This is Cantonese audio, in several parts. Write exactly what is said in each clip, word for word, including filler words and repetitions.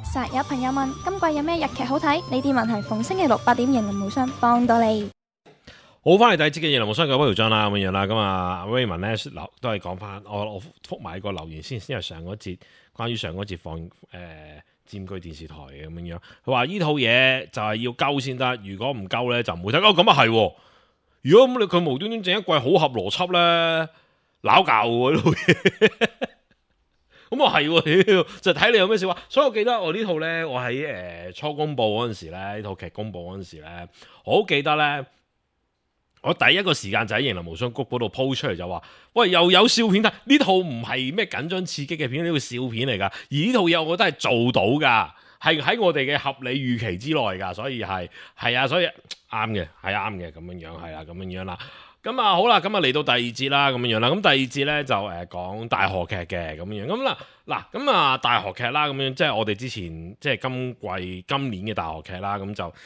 實有朋友問今季有咩日劇好睇？呢啲問題逢星期六八點型林無雙幫到你。 好，翻嚟第二節嘅林無雙嘅不條章啦，咁樣啦，咁啊 Raymond 咧留都係講翻，我我覆埋個留言先，因為上嗰節關於上嗰節放誒、呃、佔據電視台嘅咁樣，佢話呢套嘢就係要鳩先得，如果唔鳩咧就唔會睇。哦，咁啊係，如果咁你佢無端端整一季好合邏輯咧，鬧教喎呢套嘢。咁啊係，就睇你有咩笑話。所以我記得我呢套咧，我喺誒、呃、初公佈嗰陣時咧，呢套劇公佈嗰陣時咧，我好記得咧，我第一個時間就喺《型林無雙谷》嗰度 po 出嚟就話，喂，又有笑片睇，呢套唔係咩緊張刺激嘅片，呢套笑片嚟㗎。而呢套嘢我覺得係做到㗎，係喺我哋嘅合理預期之內㗎，所以係係啊，所以啱嘅，係啱嘅咁樣樣，係啊，咁樣樣啦。咁啊好啦，咁啊嚟到第二節啦，咁樣樣啦。咁第二節咧就誒講大河劇嘅咁樣。咁嗱嗱咁啊大河劇啦，咁樣即係我哋之前即係今季今年嘅大河劇啦，咁就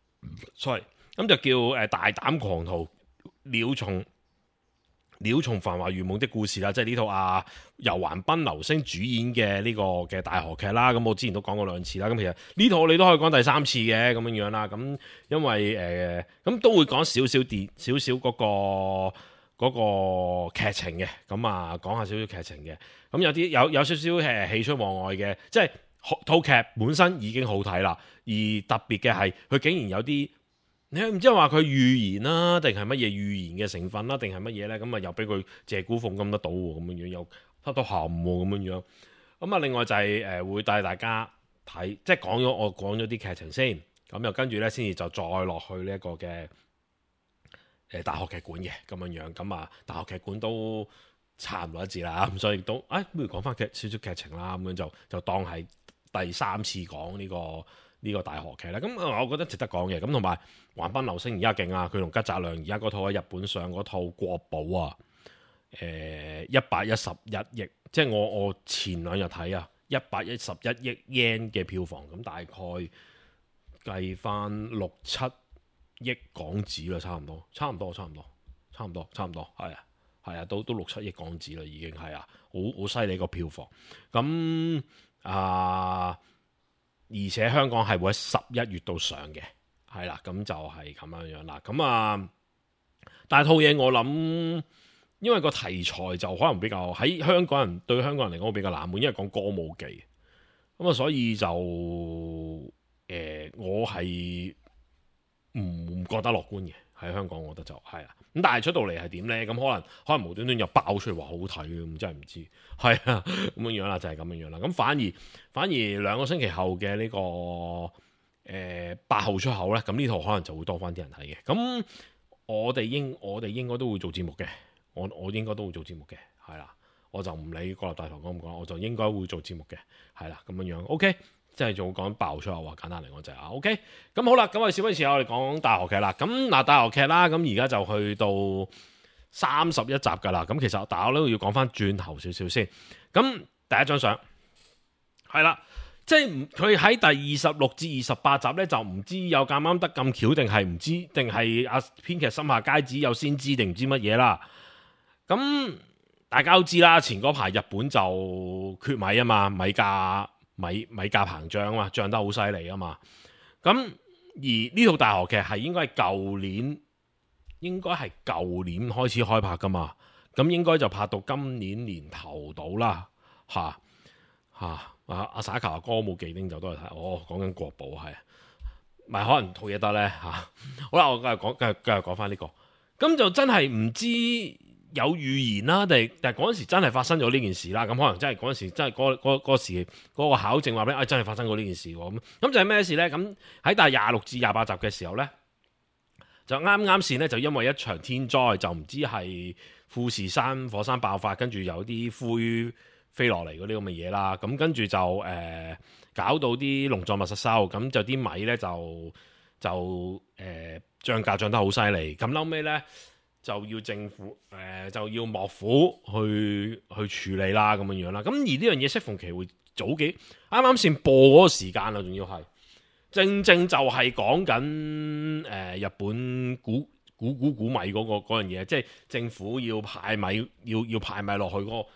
sorry，咁就叫誒大膽狂徒鳥蟲鳥蟲繁華如夢的故事啦，即係呢套啊由橫濱流星主演嘅呢個嘅大河劇啦。咁我之前都講過兩次啦。咁其實呢套你都可以講第三次嘅咁樣樣啦。咁因為誒咁、呃、都會講少少電少少嗰個嗰、嗰個劇情嘅。咁啊講下少少劇情嘅。咁有啲有有少少誒喜出望外嘅，即係套劇本身已經好睇啦。而特別嘅係佢竟然有啲。你唔知話佢預言啦，定係乜嘢預言嘅成分啦，定係乜嘢咧？咁啊又俾佢借古諷今得到喎，咁樣樣又偷偷鹹喎，咁樣樣。咁啊，另外就係誒會帶大家睇，即係講咗我講咗啲劇情先，咁又跟住咧先至就再落去呢一個嘅誒大學劇館嘅咁樣樣。咁啊，大學劇館都差唔多一節啦，咁所以都誒不如講翻劇少少劇情啦，咁樣就就當係第三次講呢個。呢個大河劇咧，咁我覺得值得講嘅，咁同埋橫濱流星而家勁啊，佢同吉澤亮而家嗰套喺日本上嗰套國寶啊，誒一百一十一億，即係我我前兩日睇啊，一百一十一億 yen 嘅票房，咁大概計翻六七億港紙啦，差唔多，差唔多，差唔多，差唔多，差唔多，係啊，係啊，都都六七億港紙啦，已經係啊，好好犀利個票房，咁啊。而且香港係會喺十一月度上嘅，係啦，咁就係咁樣樣啦。咁啊，但係套嘢我諗，因為個題材就可能比較喺香港人對香港人嚟講會比較冷門，因為講歌舞伎，咁啊，所以就誒、呃，我係唔覺得樂觀嘅喺香港，我覺得就係啊。咁但係出到嚟係點咧？咁可能可能無端端又爆出嚟話好睇嘅，咁真係唔知。係啊，咁樣樣啦，就係咁樣樣啦。咁反而反而兩個星期後嘅呢、這個誒八號出口咧，咁呢套可能就會多翻啲人睇嘅。咁我哋應我哋應該都會做節目嘅。我我應該都會做節目嘅，係啦。我就唔理國立大堂講唔講，我就應該會做節目嘅，係啦，咁樣樣。OK。即係仲講爆出口話，簡單嚟講就係啊 ，OK，咁好啦，咁我哋事不宜遲，我哋講大河劇啦。咁嗱，大河劇啦，咁而家就去到三十一集噶啦。咁其實大家都要講翻轉頭少少先。咁第一張相係啦，即係佢喺第二十六至二十八集咧，就唔知有咁啱得咁巧，定係唔知，定係阿編劇心下皆子有先知定唔知乜嘢啦。咁大家都知啦，前嗰排日本就缺米啊嘛，米價。米米價膨脹啊嘛，漲得好犀利啊嘛。咁而呢套大河劇係應該係舊年，應該係舊年開始開拍噶嘛。咁應該就拍到今年年頭到啦。嚇嚇阿阿沙卡歌舞伎町就都係睇。哦，講緊國寶係，咪可能套嘢得咧嚇。好啦，我繼續講，繼續繼續講翻呢個。咁就真係唔知。有預言啦，定但係嗰陣時真係發生咗呢件事啦。咁可能真係嗰陣時真係嗰嗰嗰時嗰個考證話俾，哎真係發生過呢件事喎。咁咁就係咩事咧？咁喺第廿六至廿八集嘅時候咧，就啱啱先咧就因為一場天災，就唔知係富士山火山爆發，跟住有啲灰飛落嚟嗰啲咁嘅嘢啦。咁跟住就誒、呃、搞到啲農作物失收，咁就啲米咧就就誒漲價漲得好犀利。咁後尾咧。就要政府誒、呃、就要幕府去去處理啦，咁樣樣啦。咁而呢樣嘢適逢其會早幾啱啱先播嗰個時間啦，仲要係正正就係講緊誒日本古古古古米嗰、嗰個嗰樣嘢，即係政府要派米要要派米落去嗰、嗰個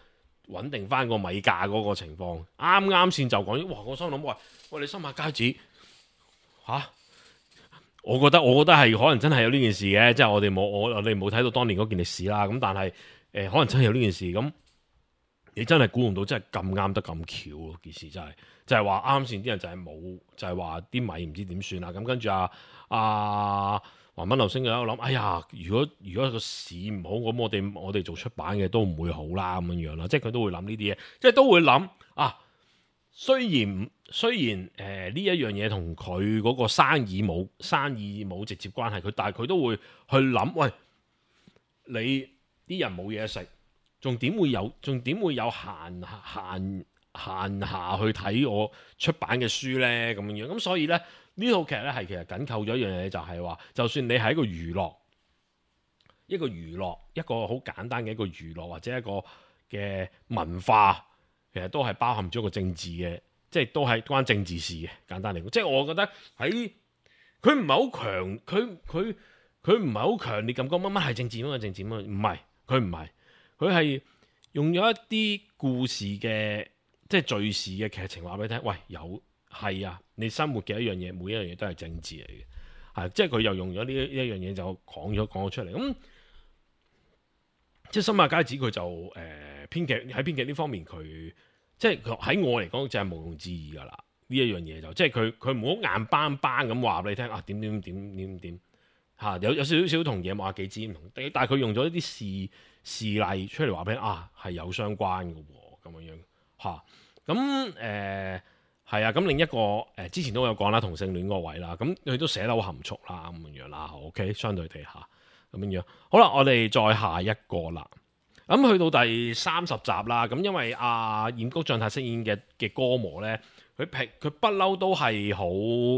穩定翻個米價嗰個情況。啱啱先就講，哇！我心諗喂喂，你新馬佳子嚇、啊，我覺得我覺得係可能真係有呢件事嘅，即係我哋冇我我哋冇睇到當年嗰件歷史啦。咁但係誒、呃，可能真係有呢件事咁。你真係估唔到，真係咁啱得咁巧咯！件事真係，就係話啱先啲人就係冇，就係話啲米唔知點算啦。咁跟住啊啊華文流星就喺度諗，哎呀，如果如果個市唔好，咁我哋我哋做出版嘅都唔會好啦，咁樣樣啦。即係佢都會諗呢啲嘢，即係都會諗啊。雖然雖然誒呢、呃、一樣嘢同佢嗰個生意冇生意冇直接關係，佢但係佢都會去諗，喂，你啲人冇嘢食。仲點會有？仲點會有閒閒閒下去睇我出版嘅書呢？咁樣樣咁，所以咧呢套劇咧係其實緊扣咗一樣嘢，就係話，就算你係一個娛樂，一個娛樂，一個好簡單嘅一個娛樂或者一個嘅文化，其實都係包含咗個政治嘅，即係都係關政治事嘅。簡單嚟講，即係我覺得喺佢唔係好強，佢佢佢唔係好強烈咁講乜乜係政治，乜乜政治，乜唔係，佢唔係。佢係用咗一啲故事嘅，即係敘事嘅劇情話俾你聽。喂，有係啊，你生活嘅一樣嘢，每一樣嘢都係政治嚟嘅，係即係佢又用咗呢一樣嘢就講咗講咗出嚟。咁、嗯、即係新馬佳子佢就誒、呃、編劇喺編劇呢方面，佢即係喺我嚟講就係毋庸置疑噶啦。呢一樣嘢就即係佢佢唔好硬邦邦咁話俾你聽啊，點點點點點嚇，有有少少同野馬幾知唔同，但係佢用咗一啲事。事例出嚟話俾你啊，係有相關嘅喎，咁樣樣嚇。咁誒係啊，咁、呃、另一個誒、呃、之前都有講啦，同性戀個位啦，咁佢都寫得好含蓄啦，咁樣樣啦。OK，相對地下咁樣樣。好啦，我哋再下一個啦。咁去到第三十集啦，咁因為阿染谷將太飾演嘅嘅歌魔咧，佢平佢不嬲都係好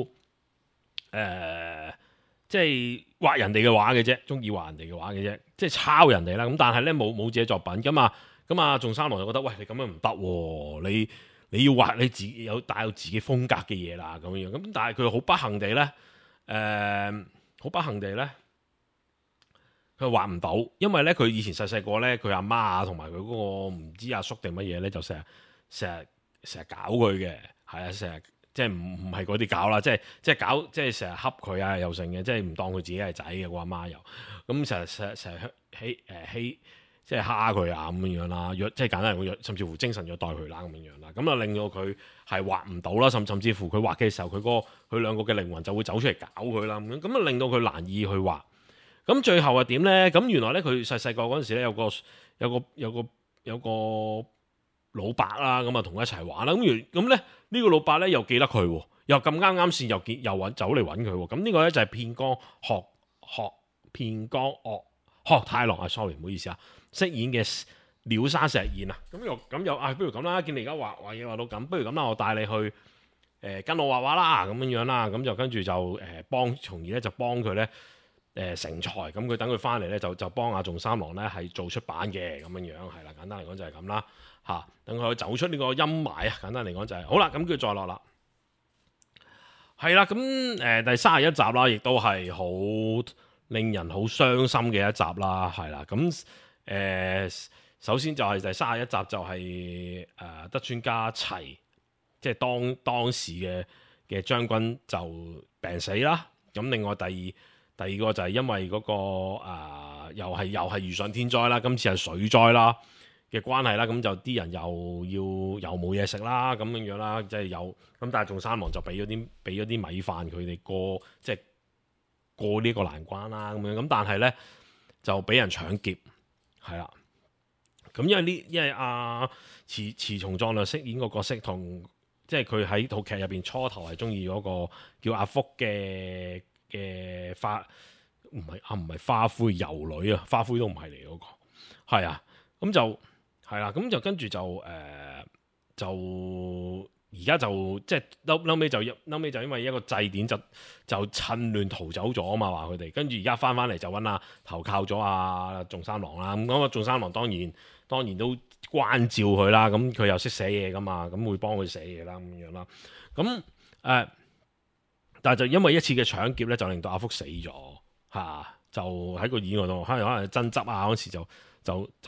誒。即係畫人哋嘅畫嘅啫，中意畫人哋嘅畫嘅啫，即係抄人哋啦。咁但係咧冇冇自己作品㗎嘛。咁啊，仲三郎就覺得喂，你咁樣唔得喎，你你要畫你自己有帶有自己風格嘅嘢啦，咁樣。咁但係佢好不幸地咧，誒、呃、好不幸地咧，佢畫唔到，因為咧佢以前細細個咧，佢阿媽啊同埋佢嗰個唔知阿叔定乜嘢咧，就成日成日成日搞佢嘅，係啊，成日。即係唔唔係嗰啲搞啦，即係即係搞，即係成日恰佢啊，又成嘅，即係唔當佢自己係仔嘅，個阿媽又咁成日成日成日欺誒欺，即係蝦佢啊咁樣樣啦，虐即係簡單嚟講，甚至乎精神虐待佢啦咁樣樣啦，咁啊令到佢係畫唔到啦，甚甚至乎佢畫嘅時候，佢嗰個佢兩個嘅靈魂就會走出嚟搞佢啦咁樣，咁啊令到佢難以去畫。咁最後係點咧？咁原來咧佢細細個嗰陣時咧有個有個有個有個老伯啦，咁啊同佢一齊玩啦。咁如咁咧。呢個老伯咧又記得佢，又咁啱啱先又見又揾走嚟揾佢。咁呢個咧就係片江學學片江岳學太郎啊 ，sorry 唔好意思啊，飾演嘅鳥山石彥啊。咁又咁又啊，不如咁啦，見你而家畫畫嘢畫到咁，不如咁啦，我帶你去誒、呃、跟我畫畫啦，咁樣樣啦。咁就跟住就誒幫，從而咧就幫佢咧誒成才。咁佢等佢翻嚟咧就就幫阿仲三郎咧係做出版嘅咁樣樣，係啦，簡單嚟講就係咁啦。嚇，等佢走出呢個陰霾啊！簡單嚟講就係、是、好啦，咁佢再落啦，係啦，咁誒、呃、第三十一集啦，亦都係好令人好傷心嘅一集啦，係啦，咁誒、呃、首先就係第三十一集就係、是、誒、呃、德川家齊，即係當當時嘅嘅將軍就病死啦，咁另外第二第二個就係因為嗰、那個、呃、又係又係遇上天災啦，今次係水災啦嘅關係啦，咁就啲人又要又冇嘢食啦，咁樣樣啦，即係有咁，但係仲三郎就俾咗啲俾咗啲米飯佢哋過，即係過呢個難關啦，咁樣咁，但係咧就俾人搶劫，係啦，咁因為呢，因為阿池池松壯亮飾演個角色同即係佢喺套劇入邊初頭係中意嗰個叫阿福嘅嘅花，唔係啊，唔係花魁遊女啊，花魁都唔係嚟嗰個，係啊，咁就。係啦，咁就跟住就誒、呃，就而家就即係嬲嬲尾就嬲尾就因為一個祭典就就趁亂逃走咗啊嘛，話佢哋跟住而家翻翻嚟就揾阿投靠咗阿仲三郎啦。咁咁啊，仲三郎當然當然都關照佢啦。咁佢又識寫嘢噶嘛，咁會幫佢寫嘢啦咁樣啦。咁誒、呃，但係就因為一次嘅搶劫咧，就令到阿福死咗嚇、啊，就喺個意外度可能可能爭執啊嗰時就就就。就就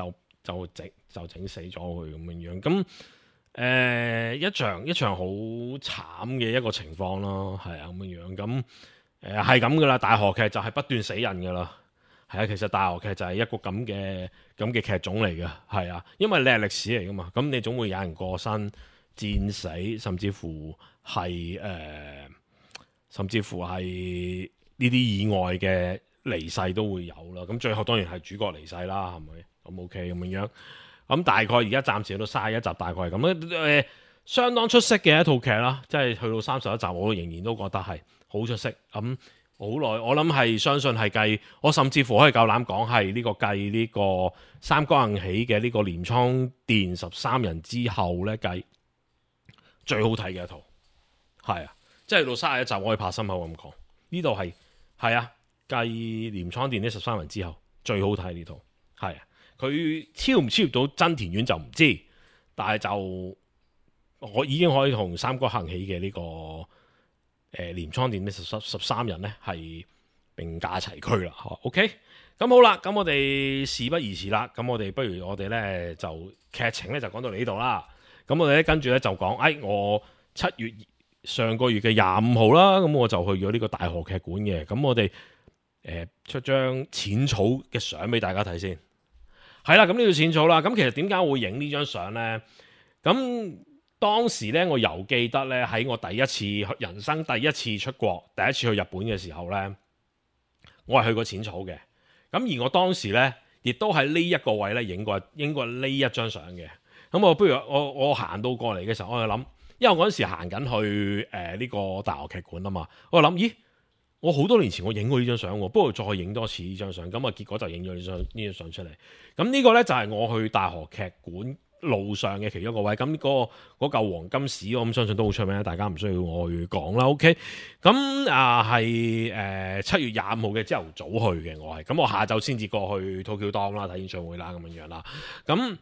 就整就整死咗佢咁樣樣。咁誒、呃、一場一場好慘嘅一個情況咯，係啊咁樣樣。咁誒係咁噶啦，大河劇就係不斷死人噶啦。係啊，其實大河劇就係一個咁嘅咁嘅劇種嚟嘅，係啊，因為你係歷史嚟噶嘛，咁你總會有人過身、戰死，甚至乎係誒、呃，甚至乎係呢啲意外嘅離世都會有啦。咁最後當然係主角離世啦，係咪？咁 OK 咁樣樣。咁大概而家暫時都三十一集，大概係咁誒，呃，相當出色嘅一套劇啦，即係去到三十一集，我仍然都覺得係好出色咁。好耐，我諗係相信係計，我甚至乎可以夠膽講係呢個計呢個三江行起嘅呢個鐮倉殿十三人之後咧計最好睇嘅一套，係啊，即係到三十一集我可以拍心口咁講，呢度係係啊計鐮倉殿呢十三人之後最好睇呢套，係啊，佢超唔超越到真田院就唔知，但係就我已經可以同三江行起嘅呢、這個。誒鐮倉殿呢十十三人呢係並駕齊驅啦，OK，咁好啦，咁我哋事不宜遲啦，咁我哋不如我哋呢就劇情呢就講到嚟呢度啦，咁我哋咧跟住呢就講，誒、哎、我七月上個月嘅廿五號啦，咁我就去咗呢個大河劇館嘅，咁我哋誒、呃、出張淺草嘅相俾大家睇先，係啦，咁呢條淺草啦，咁其實點解會影呢張相呢？咁當時咧，我猶記得咧，喺我第一次人生第一次出國，第一次去日本嘅時候咧，我係去過淺草嘅。咁而我當時咧，亦都喺呢一個位咧影過影過呢一張相嘅。咁我不如我我行到過嚟嘅時候，我就諗，因為我嗰陣時行緊去誒呢、呃這個大河劇館啊嘛，我就諗，咦，我好多年前我影過呢張相喎，不如再影多次呢張相。咁啊，結果就影咗呢張呢張相出嚟。咁呢個咧就係、是、我去大河劇館路上嘅其中一個位，咁嗰、那個嗰嚿黃金屎，我咁相信都好出名，大家唔需要我去講啦。OK，咁啊係誒七月廿五號嘅朝頭早去嘅，我係咁我下晝先至過去 Tokyo Dome 啦睇演唱會啦咁樣樣啦。咁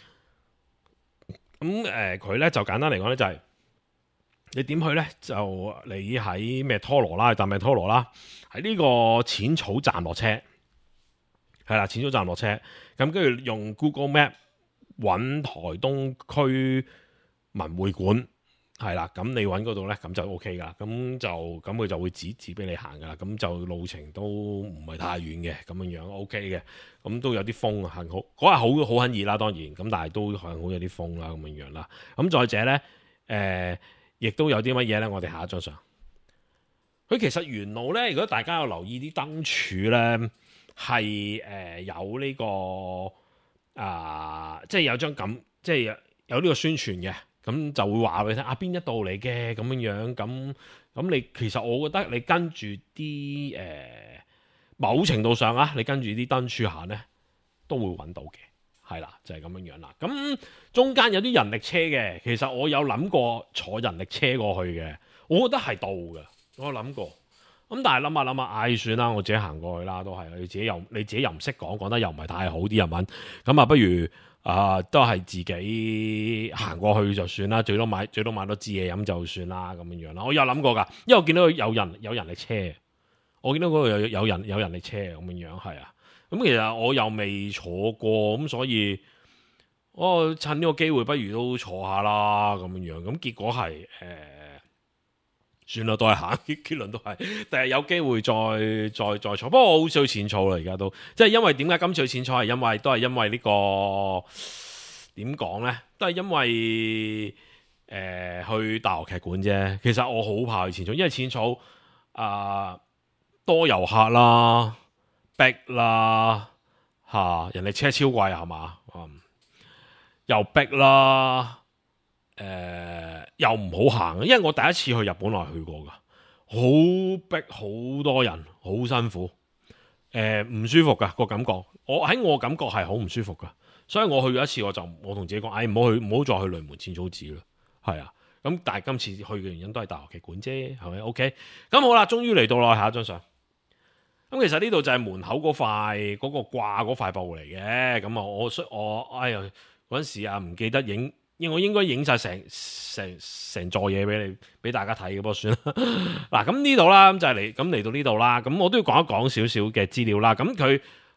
咁誒佢咧就簡單嚟講咧就係、是、你點去咧就你喺咩拖羅啦，搭咩拖羅啦，喺呢個淺草站落車，係啦淺草站落車，咁跟住用 Google Map。揾台東區文匯館係啦，咁你揾嗰度呢，咁就 O K 噶，咁就咁佢就會指指俾你行噶啦，咁就路程都唔係太遠嘅，咁樣樣 O K 嘅，咁都有啲風，幸好嗰日好好很熱啦，當然，咁但係都幸好有啲風啦，咁樣樣啦，咁再者呢，誒、呃，亦都有啲乜嘢呢？我哋下一張相，佢其實沿路呢，如果大家有留意啲燈柱呢，係誒、呃、有呢、這個。啊，即係有張咁，即係有有呢個宣傳嘅，咁就會話俾你聽啊，邊一度嚟嘅咁樣樣，咁咁你其實我覺得你跟住啲誒某程度上啊，你跟住啲燈柱行咧，都會揾到嘅，係啦，就係、是、咁樣樣啦。咁中間有啲人力車嘅，其實我有諗過坐人力車過去嘅，我覺得係到嘅，我有諗過。咁但係諗下諗下，唉算啦，我自己行過去啦，都係你自己又你自己又唔識講，講得又唔係太好啲日文，咁啊不如啊、呃、都係自己行過去就算啦，最多買最多買多支嘢飲就算啦，咁樣樣啦。我有諗過㗎，因為我見到有人有人力車，我見到嗰度有有人有人力車咁樣樣，係啊。咁其實我又未坐過，咁所以我趁呢個機會，不如都坐下啦，咁樣樣。咁結果係誒。呃算啦，都係行結結論都係，但係有機會再再再坐。不過我好少去淺草啦，而家都即係因為點解今次去淺草係因為都係因為呢、這個點講咧，都係因為誒、呃、去大河劇館啫。其實我好怕去淺草，因為淺草啊、呃、多遊客啦、逼啦嚇、啊，人哋車超貴係嘛，嗯，又逼啦。誒、呃，又唔好行，因為我第一次去日本我係去過噶，好逼，好多人，好辛苦，誒、呃，唔舒服噶個感覺。我喺我感覺係好唔舒服噶，所以我去咗一次，我就我同自己講，哎，唔好去，唔好再去雷門淺草寺啦。係啊，咁但係今次去嘅原因都係大河劇館啫，係咪 ？OK，咁好啦，終於嚟到啦，下一張相。咁其實呢度就係門口嗰塊嗰、嗰個掛嗰塊布嚟嘅，咁啊，我我哎呀嗰陣時啊唔記得影。我應該影晒成成成座嘢俾你俾大家睇嘅，不過算啦。嗱，咁呢度啦，咁就係嚟咁嚟到呢度啦。咁我都要講一講少少嘅資料啦。咁佢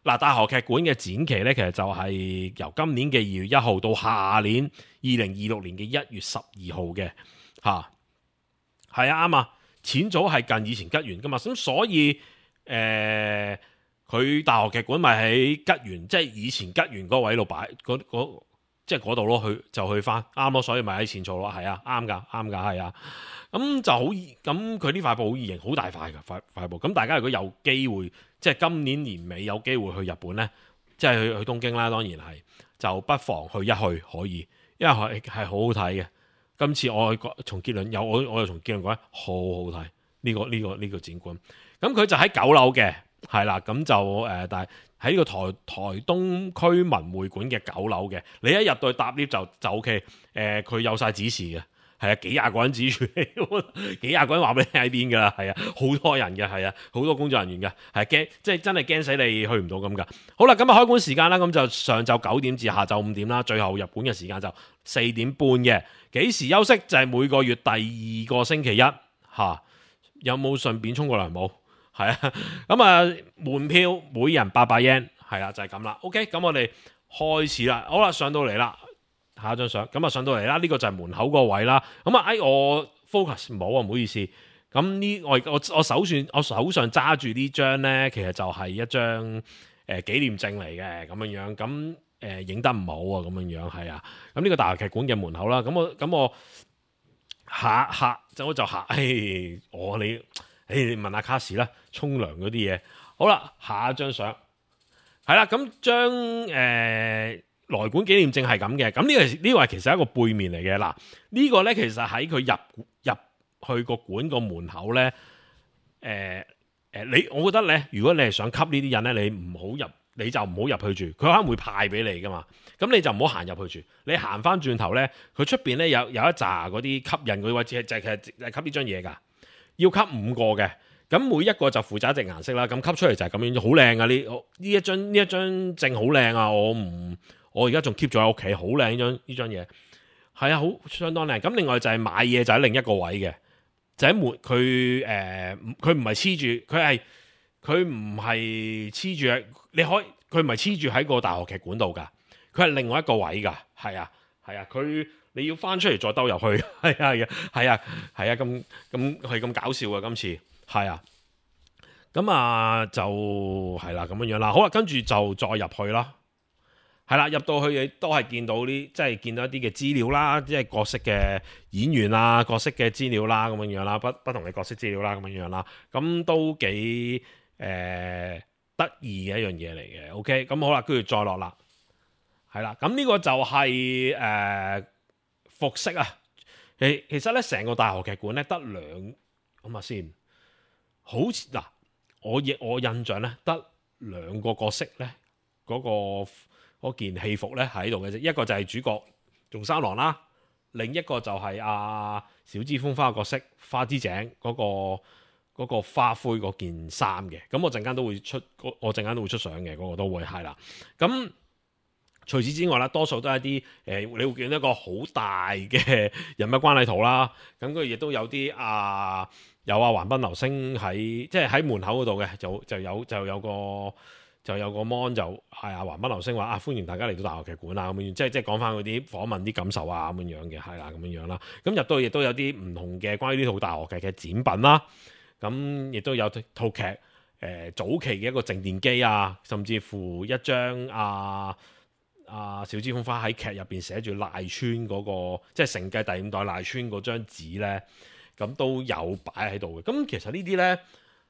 嗱，大河劇館嘅展期咧，其實就係由今年嘅二月一號到下年二零二六年嘅一月十二號嘅嚇。係啊，啱啊，淺草係近以前吉園噶嘛，咁所以誒佢、呃、大河劇館咪喺吉園，即係以前吉園嗰位度擺嗰嗰。即係嗰度咯，去就去翻啱咯，所以咪喺淺草咯，係啊，啱噶，啱噶，係啊，咁就好易，咁佢呢塊布好易型，好大塊噶塊塊布，咁大家如果有機會，即係今年年尾有機會去日本呢，即係去去東京啦，當然係，就不妨去一去可以，因為係係好好睇嘅。今次我從結論有我我又從結論講，好好睇呢個呢個呢個展館，咁佢就喺九樓嘅，係啦，咁就誒、呃，但係。喺呢個台台東區文匯館嘅九樓嘅，你一入到去搭 lift 就就 O K，誒佢有晒指示嘅，係啊，幾廿個人指住你，幾廿個人話俾你喺邊㗎啦，係啊，好多人嘅，係啊，好多工作人員嘅，係驚，即係真係驚死你去唔到咁㗎。好啦，咁啊開館時間啦，咁就上晝九點至下晝五點啦，最後入館嘅時間就四點半嘅。幾時休息就係每個月第二個星期一嚇、啊。有冇順便沖過涼冇？係啊，咁啊門票每人八百 yen， 係啦，就係咁啦。OK，咁我哋開始啦。好啦，上到嚟啦，下一張相。咁啊上到嚟啦，呢、這個就係門口個位啦。咁啊，哎我 focus 唔好啊，唔好意思。咁呢，我我我手算我手上揸住呢張咧，其實就係一張誒、呃、紀念證嚟嘅，咁樣樣。咁誒影得唔好啊，咁樣樣係啊。咁呢個大河劇館嘅門口啦。咁我咁我下下就我就下，誒我你。誒，你問下卡士啦，沖涼嗰啲嘢。好啦，下一張相係啦，咁張誒來館紀念證係咁嘅。咁呢、呢個呢、呢個係其實係一個背面嚟嘅。嗱，呢個咧其實喺佢入入去個館個門口咧，誒、呃、誒，你我覺得咧，如果你係想吸呢啲人咧，你唔好入，你就唔好入去住。佢可能會派俾你噶嘛，咁你就唔好行入去住。你行翻轉頭咧，佢出邊咧有有一紮嗰啲吸引嗰啲位置，就係其實係吸呢張嘢噶。要吸五個嘅，咁每一個就負責一隻顏色啦。咁吸出嚟就係咁樣，好靚啊！呢呢一張呢一張證好靚啊！我唔，我而家仲 keep 咗喺屋企，好靚呢張呢張嘢，係啊，好相當靚。咁另外就係買嘢就喺另一個位嘅，就喺門佢誒，佢唔係黐住，佢係佢唔係黐住喺，你可以佢唔係黐住喺個大河劇館度㗎，佢係另外一個位㗎，係啊係啊，佢。你要翻出嚟再兜入去，係啊係啊係啊係啊，咁咁係咁搞笑啊！今次係啊，咁啊就係啦咁樣樣啦。好啦，跟住就再入去啦，係啦，入到去亦都係見到啲，即係見到一啲嘅資料啦，即係角色嘅演員啊，角色嘅資料啦，咁樣樣啦，不不同嘅角色資料啦，咁樣樣啦，咁都幾誒得意嘅一樣嘢嚟嘅。OK，咁好啦，跟住再落啦，係啦，咁呢個就係、是、誒。呃服飾啊，其其實咧成個大河劇館咧得兩咁啊先，好似嗱，我亦我印象咧得兩個角色咧，嗰、嗰個嗰件戲服咧喺度嘅啫，一個就係主角仲三郎啦，另一個就係阿、啊、小芝風花嘅角色花之井嗰、嗰個嗰個花灰嗰件衫嘅，咁我陣間都會出，我陣間都會出相嘅，嗰、嗰個都會係啦，咁。除此之外啦，多數都係一啲誒、呃，你會見到一個好大嘅人物關係圖啦。咁佢亦都有啲啊，有啊橫濱流星喺，即係喺門口嗰度嘅，就就有就有個就有個 mon 就係啊橫濱流星話啊歡迎大家嚟到大河劇館啊咁樣，即係即係講翻嗰啲訪問啲感受啊咁樣樣嘅，係啦咁樣樣啦。咁入到亦都有啲唔同嘅關於呢套大河劇嘅展品啦。咁亦都有套劇誒、呃、早期嘅一個靜電機啊，甚至乎一張啊。啊！小芝風花喺劇入邊寫住賴川嗰、那個，即係承繼第五代賴川嗰張紙咧，咁都有擺喺度嘅。咁其實呢啲咧，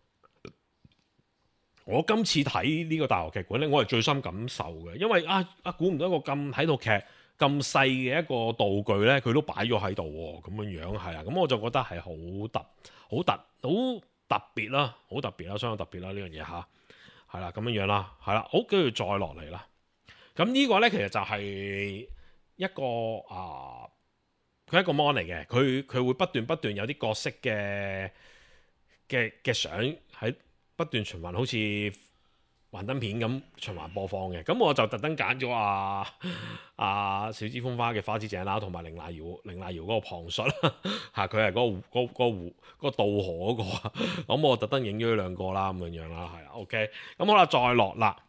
我今次睇呢個大河劇館咧，我係最深感受嘅，因為啊啊，估唔到一個咁喺套劇咁細嘅一個道具咧，佢都擺咗喺度喎，咁樣樣係啊，咁我就覺得係好特、好特、好特別啦，好特別啦，相當特別啦呢樣嘢吓，係啦咁樣樣啦，係啦，好，跟住再落嚟啦。咁呢個咧，其實就係一個啊，佢係一個 mon 嚟嘅，佢佢會不斷不斷有啲角色嘅嘅嘅相喺不斷循環，好似幻燈片咁循環播放嘅。咁我就特登揀咗啊啊小芝風花嘅花之井啦，同埋綾瀨遙綾瀨遙嗰個旁述啦，嚇佢係嗰個嗰、嗰個湖、嗰個、渡河嗰、嗰個，咁我特登影咗佢兩個啦，咁樣樣啦，係啦 OK。咁好啦，再落啦。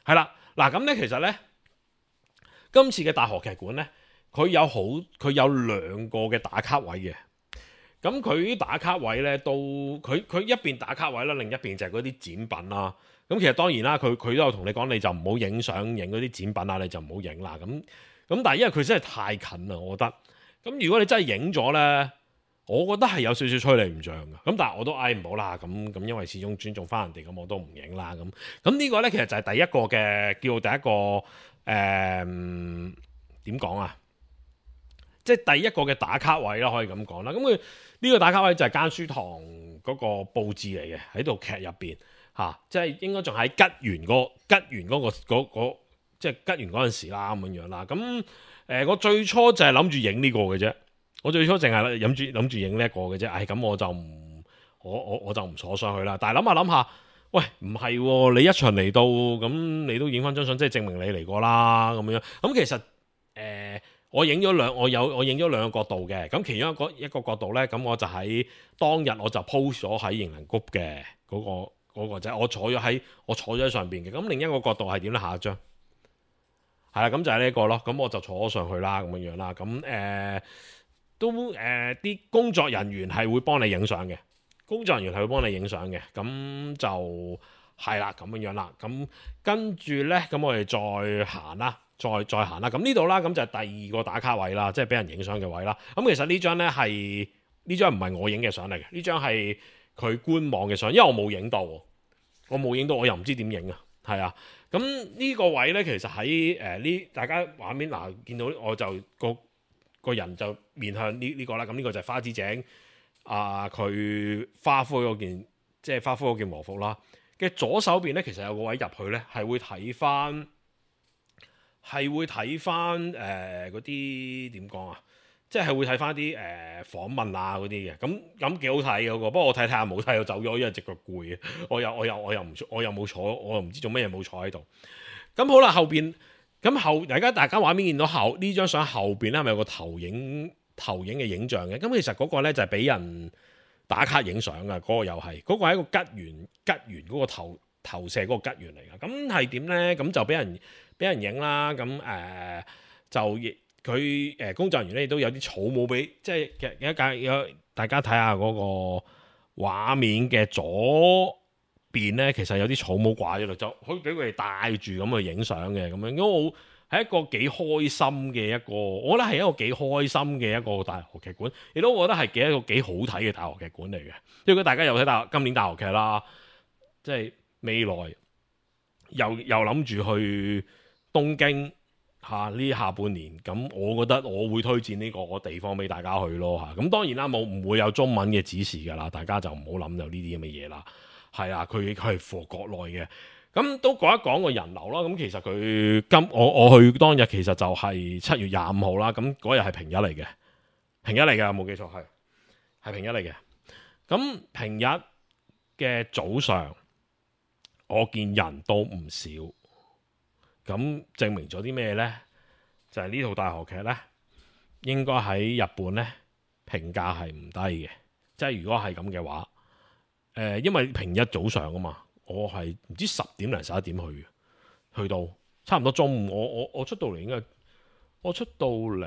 係啦，嗱咁咧，其實咧，今次嘅大河劇館咧，佢有好佢有兩個嘅打卡位嘅。咁佢啲打卡位咧，都佢佢一邊打卡位啦，另一邊就係嗰啲展品啦。咁其實當然啦，佢佢都有同你講，你就唔好影相影嗰啲展品啊，你就唔好影啦。咁咁，但係因為佢真係太近啦，我覺得。咁如果你真係影咗咧，我覺得係有少少吹你唔脹嘅。咁但係我都嗌唔好啦。咁咁因為始終尊重翻人哋，咁我都唔影啦。咁咁呢個咧，其實就係第一個嘅叫第一個誒點講啊？即係第一個嘅打卡位啦，可以咁講啦。咁佢呢個打卡位就係間書堂嗰個佈置嚟嘅，喺度劇入邊嚇，即係應該仲喺吉園嗰吉園嗰個嗰嗰即係吉園嗰陣時啦咁樣樣啦。咁誒、呃，我最初就係諗住影呢個嘅啫，我最初淨係諗住諗住影呢一個嘅啫。唉，咁我就唔我我我就唔坐上去啦。但係諗下諗下，喂，唔係喎，你一場嚟到咁，你都影翻張相，即係證明你嚟過啦咁樣。咁其實誒。呃我影咗兩，我有我影咗兩個角度嘅，咁其中一個一個角度咧，咁我就喺當日我就 post 咗喺迎人谷嘅嗰個嗰個啫，我坐咗喺我坐咗喺上邊嘅。咁另一個角度係點咧？下一張係啦，咁就係呢一個咯。咁我就坐咗上去啦，咁樣樣啦。咁誒、呃、都誒啲、呃、工作人員係會幫你影相嘅，工作人員係會幫你影相嘅。咁就係啦，咁樣樣啦。咁跟住咧，咁我哋再行啦。再再行啦，咁呢度啦，咁就係第二個打卡位啦，即係俾人影相嘅位啦。咁其實呢張呢係呢張唔係我影嘅相嚟嘅，呢張係佢官網嘅相，因為我冇影到，我冇影到，我又唔知點影啊。係啊，咁呢個位呢，其實喺誒呢大家畫面嗱、呃、見到我就個個人就面向呢呢、呢個啦。咁呢個就係花之井啊，佢、呃、花灰嗰件即係花灰嗰件和服啦嘅左手邊呢，其實有個位入去呢，係會睇翻。係會睇翻誒嗰啲點講啊，即係會睇翻啲誒訪問啊嗰啲嘅，咁咁幾好睇嘅嗰個。不過我睇睇下冇睇就走咗，因為隻腳攰啊。我又我又我又唔我又冇坐，我又唔知做咩嘢冇坐喺度。咁好啦，後邊咁後大家大家畫面見到後呢張相後邊咧係咪有個投影投影嘅影像嘅？咁其實嗰個咧就係俾人打卡影相嘅，嗰、嗰個又係嗰、嗰個係一個吉園吉園嗰個投投射嗰個吉園嚟嘅。咁係點咧？咁就俾人。俾人影啦，咁誒、呃、就佢誒工作人員咧都有啲草帽俾，即係有一間有大家睇下嗰個畫面嘅左邊咧，其實有啲草帽掛咗度，就可以俾佢哋戴住咁去影相嘅咁樣。咁我係一個幾開心嘅一個，我覺得係一個幾開心嘅一個大河劇館，亦都我覺得係幾一個幾好睇嘅大河劇館嚟嘅。如果大家又睇大今年大河劇啦，即係未來又又諗住去東京嚇呢、啊、下半年，咁我覺得我會推薦呢個地方俾大家去咯嚇。咁、啊、當然啦，冇唔會有中文嘅指示㗎啦，大家就唔好諗有呢啲咁嘅嘢啦。係啊，佢佢係 for 國內嘅。咁都講一講個人流啦。咁其實佢今我我去當日其實就係七月廿五號啦。咁嗰日係平日嚟嘅，平日嚟嘅冇記錯係係平日嚟嘅。咁平日嘅早上，我見人都唔少。咁證明咗啲咩呢？就係、是、呢套大河劇呢，應該喺日本呢評價係唔低嘅。即係如果係咁嘅話，誒、呃，因為平日早上啊嘛，我係唔知十點零十一點去，去到差唔多中午，我我我出到嚟應該，我出到嚟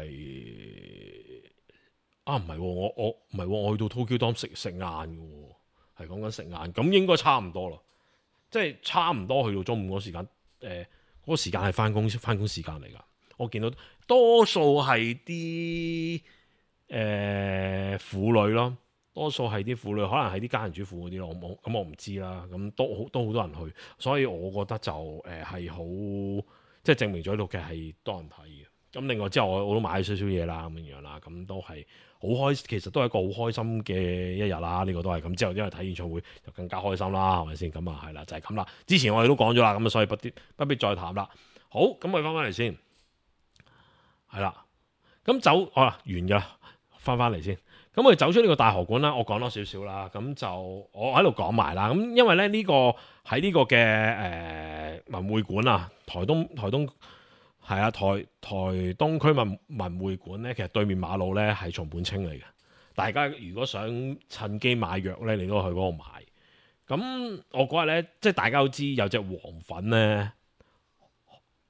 啊唔係，我我唔係、哦，我去到 Tokyo Dome 食食晏嘅，係講緊食晏，咁應該差唔多啦，即係差唔多去到中午嗰時間，誒、呃。嗰個時間係翻工翻工時間嚟㗎，我見到多數係啲誒婦女咯，多數係啲婦女，可能係啲家庭主婦嗰啲咯，我冇咁我唔知啦。咁都好都好多人去，所以我覺得就誒係好，即係證明咗呢套劇係多人睇嘅。咁另外之後我我都買咗少少嘢啦，咁樣樣啦，咁都係好開，其實都係一個好開心嘅一日啦。呢、這個都係咁，之後因為睇演唱會就更加開心啦，係咪先？咁啊係啦，就係咁啦。之前我哋都講咗啦，咁啊所以不必不必再談啦。好，咁我哋翻翻嚟先，係啦。咁走好啦，完咗，翻翻嚟先。咁我哋走出呢個大河館啦，我講多少少啦。咁就我喺度講埋啦。咁因為咧呢、這個喺呢個嘅誒、呃、文匯館啊，台東台東。係啊，台台東區文文匯館咧，其實對面馬路咧係松本清嚟嘅。大家如果想趁機買藥咧，你都去嗰度買。咁我嗰日咧，即係大家都知有隻黃粉咧，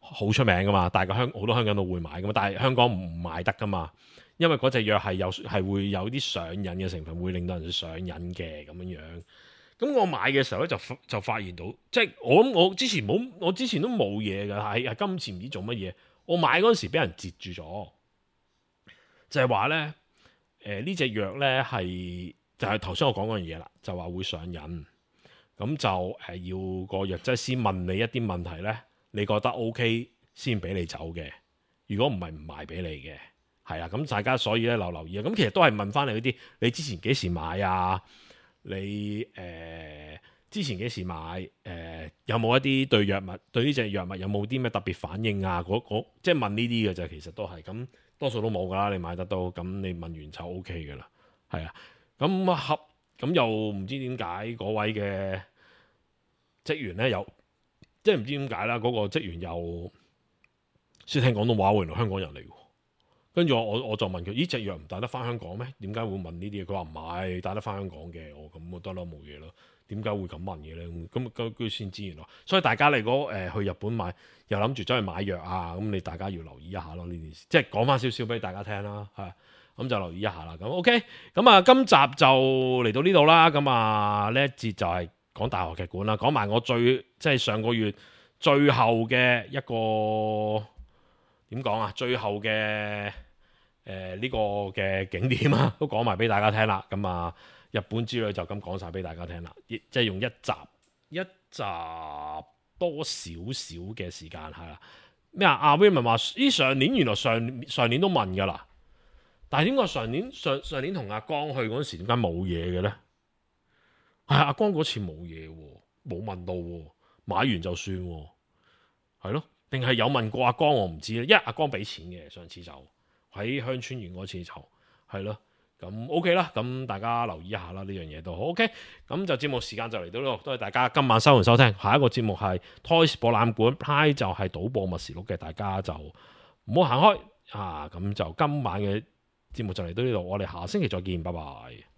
好出名噶嘛，大家香好多香港都會買噶嘛，但係香港唔買得噶嘛，因為嗰隻藥係有係會有啲上癮嘅成分，會令到人上癮嘅咁樣樣。咁我買嘅時候咧就就發現到，即係我諗我之前冇，我之前都冇嘢㗎，係係今次唔知做乜嘢，我買嗰陣時俾人截住咗，就係話咧誒呢隻藥咧係就係頭先我講嗰樣嘢啦，就話會上癮，咁就誒要個藥劑師問你一啲問題咧。你覺得 OK 先俾你走嘅，如果唔係唔賣俾你嘅，係啊，咁大家所以咧留留意啊。咁其實都係問翻你嗰啲，你之前幾時買啊？你誒、呃、之前幾時買？誒、呃、有冇一啲對藥物對呢隻藥物有冇啲咩特別反應啊？嗰嗰即係問呢啲嘅啫，其實都係咁，多數都冇噶啦。你買得到，咁你問完就 OK 噶啦，係啊。咁合咁又唔知點解嗰位嘅職員咧有。即係唔知點解啦，嗰、那個職員又識聽廣東話喎，原來香港人嚟喎。跟住我我我就問佢：呢隻藥唔帶得翻香港咩？點解會問呢啲嘢？佢話唔係帶得翻香港嘅。我咁我得啦，冇嘢啦。點解會咁問嘅咧？咁跟住先知原來。所以大家嚟講誒去日本買，又諗住走去買藥啊，咁你大家要留意一下咯呢件事。即係講翻少少俾大家聽啦，係咁就留意一下啦。咁 OK，咁啊今集就嚟到呢度啦。咁啊呢一節就係、是。講大學劇館啦，講埋我最即係上個月最後嘅一個點講啊，最後嘅誒呢個嘅景點啊，都講埋俾大家聽啦。咁啊，日本之旅就咁講晒俾大家聽啦，即係用一集一集多少少嘅時間係啦。咩啊？阿 Raymond 話：咦，上年原來上上年都問㗎啦，但係點解上年上上年同阿江去嗰陣時點解冇嘢嘅咧？係阿江嗰次冇嘢喎，冇問到喎，買完就算喎，係咯？定係有問過阿江我唔知咧，因為阿江俾錢嘅上次就喺鄉村園嗰次就係咯，咁 OK 啦，咁大家留意一下啦，呢樣嘢都好 OK。咁就節目時間就嚟到呢度，多謝大家今晚收看收聽。下一個節目係 Toys 博覽館 Play 就係賭博默示錄嘅，大家就唔好行開啊！咁就今晚嘅節目就嚟到呢度，我哋下星期再見，拜拜。